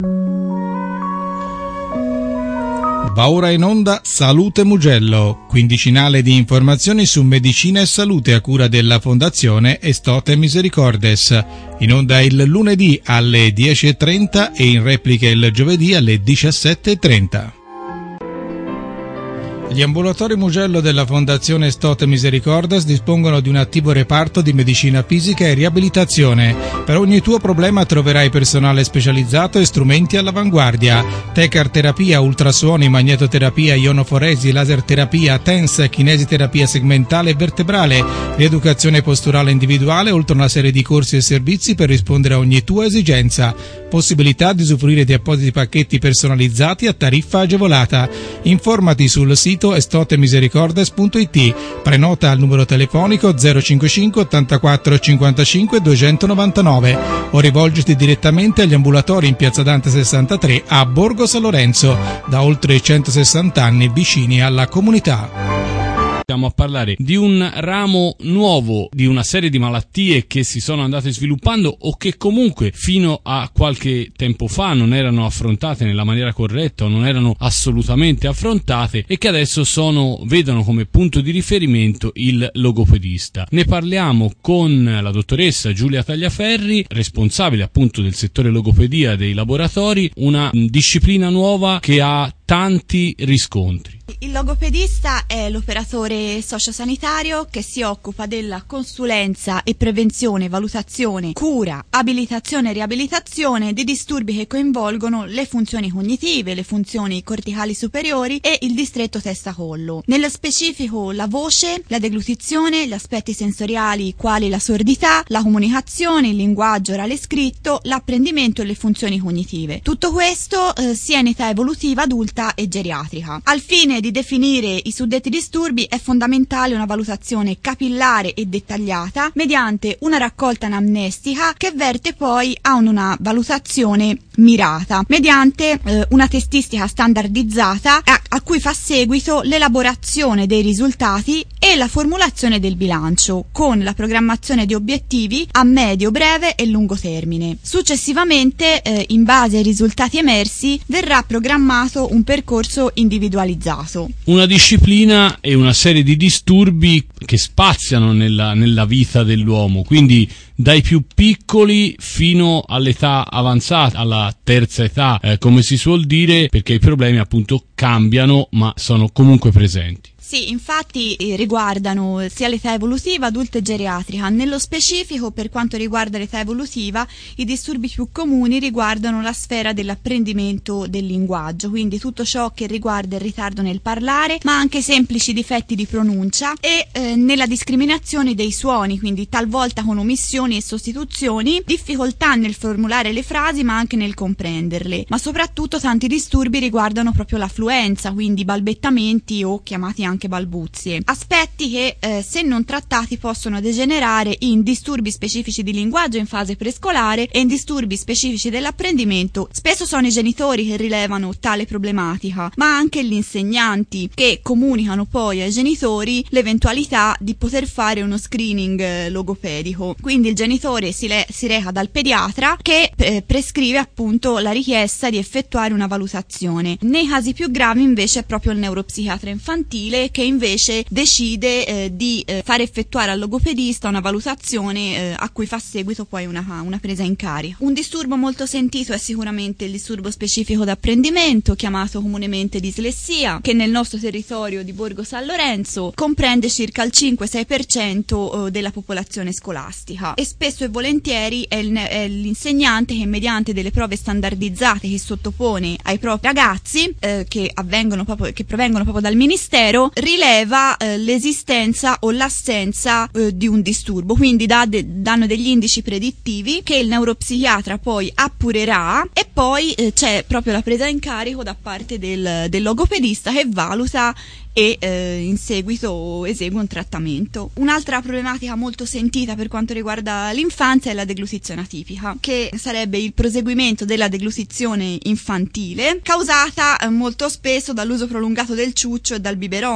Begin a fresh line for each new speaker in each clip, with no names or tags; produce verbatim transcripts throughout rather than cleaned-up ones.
Va ora in onda Salute Mugello, quindicinale di informazioni su medicina e salute a cura della Fondazione Estote Misericordes. In onda il lunedì alle dieci e trenta e in replica il giovedì alle diciassette e trenta. Gli ambulatori Mugello della Fondazione Estote Misericordes dispongono di un attivo reparto di medicina fisica e riabilitazione. Per ogni tuo problema troverai personale specializzato e strumenti all'avanguardia. Tecar terapia, ultrasuoni, magnetoterapia, ionoforesi, laser terapia, T E N S, kinesiterapia segmentale e vertebrale, rieducazione posturale individuale, oltre a una serie di corsi e servizi per rispondere a ogni tua esigenza. Possibilità di usufruire di appositi pacchetti personalizzati a tariffa agevolata. Informati sul sito estote misericordes punto it, prenota al numero telefonico zero cinquantacinque ottantaquattro cinquantacinque duecentonovantanove o rivolgiti direttamente agli ambulatori in Piazza Dante sessantatré a Borgo San Lorenzo, da oltre centosessanta anni vicini alla comunità.
Stiamo a parlare di un ramo nuovo, di una serie di malattie che si sono andate sviluppando o che comunque fino a qualche tempo fa non erano affrontate nella maniera corretta o non erano assolutamente affrontate e che adesso sono, vedono come punto di riferimento il logopedista. Ne parliamo con la dottoressa Giulia Tagliaferri, responsabile appunto del settore logopedia dei laboratori, una disciplina nuova che ha tanti riscontri.
Il logopedista è l'operatore sociosanitario che si occupa della consulenza e prevenzione, valutazione, cura, abilitazione e riabilitazione di disturbi che coinvolgono le funzioni cognitive, le funzioni corticali superiori e il distretto testa-collo. Nello specifico la voce, la deglutizione, gli aspetti sensoriali quali la sordità, la comunicazione, il linguaggio orale e scritto, l'apprendimento e le funzioni cognitive. Tutto questo eh, sia in età evolutiva adulta e geriatrica. Al fine di definire i suddetti disturbi è fondamentale una valutazione capillare e dettagliata mediante una raccolta anamnestica che verte poi a una valutazione mirata mediante eh, una testistica standardizzata a, a cui fa seguito l'elaborazione dei risultati e la formulazione del bilancio con la programmazione di obiettivi a medio, breve e lungo termine. Successivamente, eh, in base ai risultati emersi, verrà programmato un percorso individualizzato.
Una disciplina e una serie di disturbi che spaziano nella, nella vita dell'uomo, quindi dai più piccoli fino all'età avanzata, alla terza età, eh, come si suol dire, perché i problemi appunto cambiano ma sono comunque presenti.
Sì, infatti eh, riguardano sia l'età evolutiva, adulta e geriatrica. Nello specifico, per quanto riguarda l'età evolutiva, i disturbi più comuni riguardano la sfera dell'apprendimento del linguaggio, quindi tutto ciò che riguarda il ritardo nel parlare, ma anche semplici difetti di pronuncia e eh, nella discriminazione dei suoni, quindi talvolta con omissioni e sostituzioni, difficoltà nel formulare le frasi ma anche nel comprenderle. Ma soprattutto tanti disturbi riguardano proprio la fluenza, quindi balbettamenti o chiamati anche balbuzie, aspetti che eh, se non trattati possono degenerare in disturbi specifici di linguaggio in fase prescolare e in disturbi specifici dell'apprendimento. Spesso sono i genitori che rilevano tale problematica, ma anche gli insegnanti che comunicano poi ai genitori l'eventualità di poter fare uno screening eh, logopedico. Quindi il genitore si, le- si reca dal pediatra che eh, prescrive appunto la richiesta di effettuare una valutazione. Nei casi più gravi invece è proprio il neuropsichiatra infantile che invece decide eh, di eh, fare effettuare al logopedista una valutazione eh, a cui fa seguito poi una, una presa in carico. Un disturbo molto sentito è sicuramente il disturbo specifico d'apprendimento, chiamato comunemente dislessia, che nel nostro territorio di Borgo San Lorenzo comprende circa il cinque sei per cento della popolazione scolastica e spesso e volentieri è, il, è l'insegnante che mediante delle prove standardizzate che sottopone ai propri ragazzi eh, che avvengono proprio, che provengono proprio dal ministero, rileva eh, l'esistenza o l'assenza eh, di un disturbo, quindi dà de- danno degli indici predittivi che il neuropsichiatra poi appurerà e poi eh, c'è proprio la presa in carico da parte del, del logopedista che valuta e eh, in seguito esegue un trattamento. Un'altra problematica molto sentita per quanto riguarda l'infanzia è la deglutizione atipica, che sarebbe il proseguimento della deglutizione infantile causata eh, molto spesso dall'uso prolungato del ciuccio e dal biberon,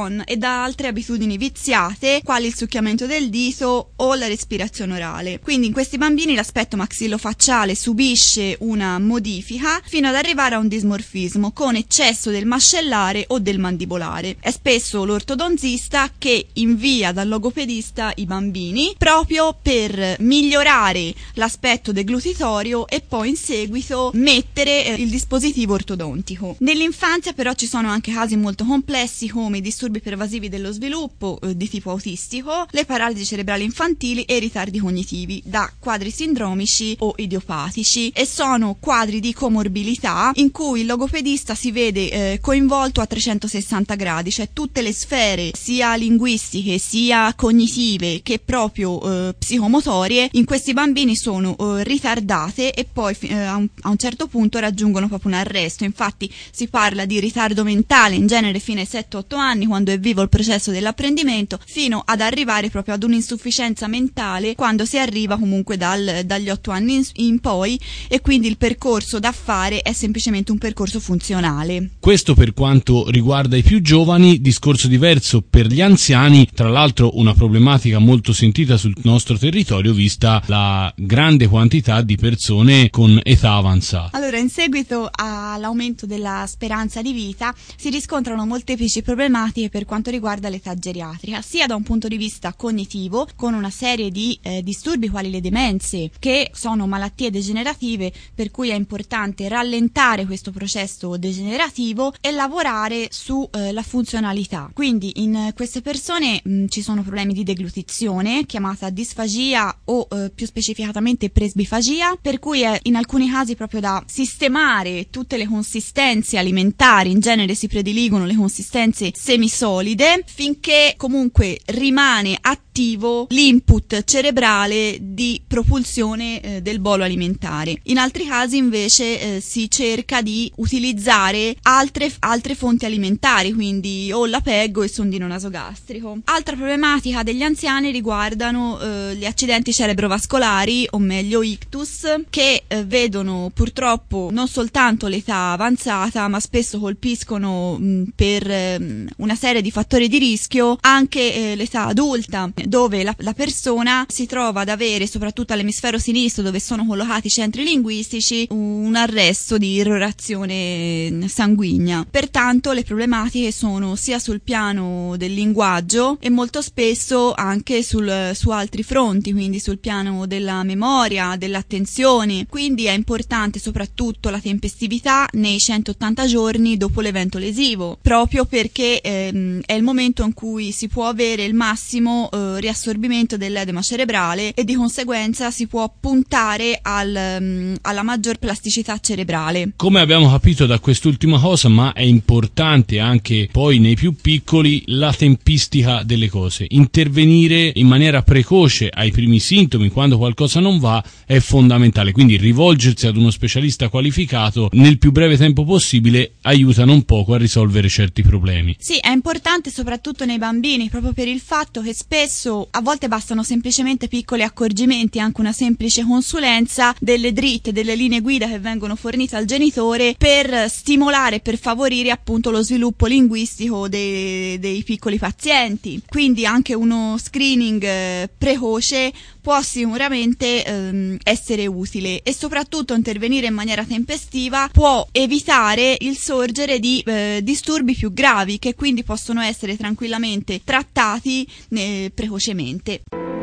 con e da altre abitudini viziate, quali il succhiamento del dito o la respirazione orale. Quindi in questi bambini l'aspetto maxillofacciale subisce una modifica fino ad arrivare a un dismorfismo con eccesso del mascellare o del mandibolare. È spesso l'ortodontista che invia dal logopedista i bambini proprio per migliorare l'aspetto deglutitorio e poi in seguito mettere eh, il dispositivo ortodontico. Nell'infanzia però ci sono anche casi molto complessi come i disturbi pervasivi dello sviluppo eh, di tipo autistico, le paralisi cerebrali infantili e i ritardi cognitivi da quadri sindromici o idiopatici, e sono quadri di comorbilità in cui il logopedista si vede eh, coinvolto a trecentosessanta gradi, cioè tutte le sfere sia linguistiche sia cognitive che proprio eh, psicomotorie in questi bambini sono eh, ritardate e poi eh, a, un, a un certo punto raggiungono proprio un arresto. Infatti si parla di ritardo mentale in genere fino ai sette otto anni, quando è vivo il processo dell'apprendimento, fino ad arrivare proprio ad un'insufficienza mentale quando si arriva comunque dal, dagli otto anni in, in poi, e quindi il percorso da fare è semplicemente un percorso funzionale.
Questo per quanto riguarda i più giovani, discorso diverso per gli anziani, tra l'altro una problematica molto sentita sul nostro territorio vista la grande quantità di persone con età avanzata.
Allora, in seguito all'aumento della speranza di vita si riscontrano molteplici problematiche per quanto riguarda l'età geriatrica, sia da un punto di vista cognitivo, con una serie di eh, disturbi quali le demenze, che sono malattie degenerative per cui è importante rallentare questo processo degenerativo e lavorare su eh, la funzionalità. Quindi in queste persone mh, ci sono problemi di deglutizione, chiamata disfagia o eh, più specificatamente presbifagia, per cui è in alcuni casi proprio da sistemare tutte le consistenze alimentari. In genere si prediligono le consistenze semisolide finché comunque rimane attivo l'input cerebrale di propulsione eh, del bolo alimentare. In altri casi invece eh, si cerca di utilizzare altre, altre fonti alimentari, quindi o la PEG o il sondino nasogastrico. Altra problematica degli anziani riguardano eh, gli accidenti cerebrovascolari, o meglio ictus, che eh, vedono purtroppo non soltanto l'età avanzata, ma spesso colpiscono mh, per eh, una serie di fattori di rischio anche eh, l'età adulta, dove la, la persona si trova ad avere, soprattutto all'emisfero sinistro dove sono collocati i centri linguistici, un arresto di irrorazione sanguigna. Pertanto le problematiche sono sia sul piano del linguaggio e molto spesso anche sul, su altri fronti, quindi sul piano della memoria, dell'attenzione. Quindi è importante soprattutto la tempestività nei centottanta giorni dopo l'evento lesivo, proprio perché ehm, è il momento in cui si può avere il massimo eh, riassorbimento dell'edema cerebrale e di conseguenza si può puntare al, um, alla maggior plasticità cerebrale.
Come abbiamo capito da quest'ultima cosa, ma è importante anche poi nei più piccoli, la tempistica delle cose. Intervenire in maniera precoce ai primi sintomi quando qualcosa non va è fondamentale, quindi rivolgersi ad uno specialista qualificato nel più breve tempo possibile aiuta non poco a risolvere certi problemi.
Sì, è importante soprattutto nei bambini, proprio per il fatto che spesso a volte bastano semplicemente piccoli accorgimenti, anche una semplice consulenza, delle dritte, delle linee guida che vengono fornite al genitore per stimolare, per favorire appunto lo sviluppo linguistico dei, dei piccoli pazienti. Quindi anche uno screening eh, precoce può sicuramente ehm, essere utile, e soprattutto intervenire in maniera tempestiva può evitare il sorgere di eh, disturbi più gravi, che quindi possono essere tranquillamente trattati eh, precocemente.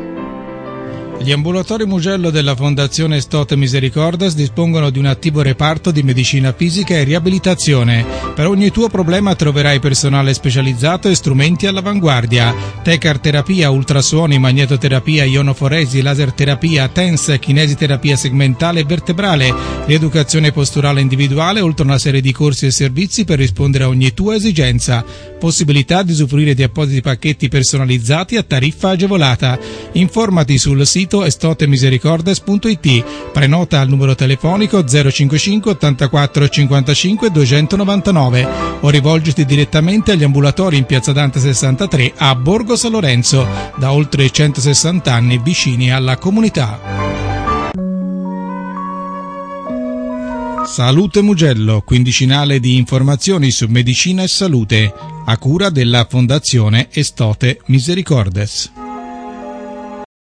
Gli ambulatori Mugello della Fondazione Stote Misericordes dispongono di un attivo reparto di medicina fisica e riabilitazione. Per ogni tuo problema troverai personale specializzato e strumenti all'avanguardia. Tecar terapia, ultrasuoni, magnetoterapia, ionoforesi, laser terapia, T E N S, kinesiterapia segmentale e vertebrale, rieducazione posturale individuale, oltre a una serie di corsi e servizi per rispondere a ogni tua esigenza. Possibilità di usufruire di appositi pacchetti personalizzati a tariffa agevolata. Informati sul sito estotemisericordes punto it, prenota al numero telefonico zero cinquantacinque ottantaquattro cinquantacinque duecentonovantanove o rivolgiti direttamente agli ambulatori in Piazza Dante sessantatré a Borgo San Lorenzo, da oltre centosessanta anni vicini alla comunità. Salute Mugello, quindicinale di informazioni su medicina e salute, a cura della Fondazione Estote Misericordes.